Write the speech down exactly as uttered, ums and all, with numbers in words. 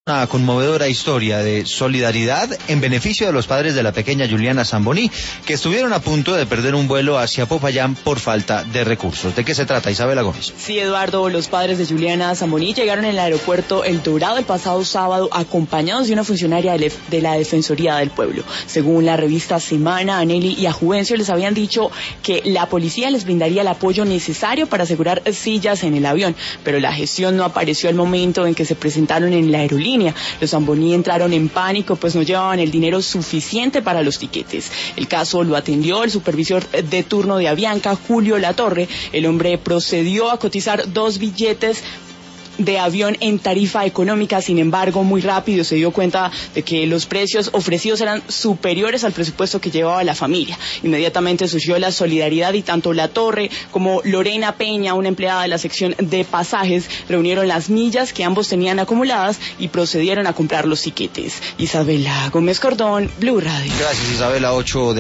Una conmovedora historia de solidaridad en beneficio de los padres de la pequeña Juliana Zamboní, que estuvieron a punto de perder un vuelo hacia Popayán por falta de recursos. ¿De qué se trata, Isabela Gómez? Sí, Eduardo, los padres de Juliana Zamboní llegaron al aeropuerto El Dorado el pasado sábado acompañados de una funcionaria de la Defensoría del Pueblo. Según la revista Semana, Aneli y Ajuvencio les habían dicho que la policía les brindaría el apoyo necesario para asegurar sillas en el avión, pero la gestión no apareció al momento en que se presentaron en la aerolínea. Los Zamboní entraron en pánico, pues no llevaban el dinero suficiente para los tiquetes. El caso lo atendió el supervisor de turno de Avianca, Julio Latorre. El hombre procedió a cotizar dos billetes de avión en tarifa económica. Sin embargo, muy rápido se dio cuenta de que los precios ofrecidos eran superiores al presupuesto que llevaba la familia. Inmediatamente surgió la solidaridad y tanto Latorre como Lorena Peña, una empleada de la sección de pasajes, reunieron las millas que ambos tenían acumuladas y procedieron a comprar los tiquetes. Isabela Gómez Cordón, Blue Radio. Gracias, Isabela. ocho de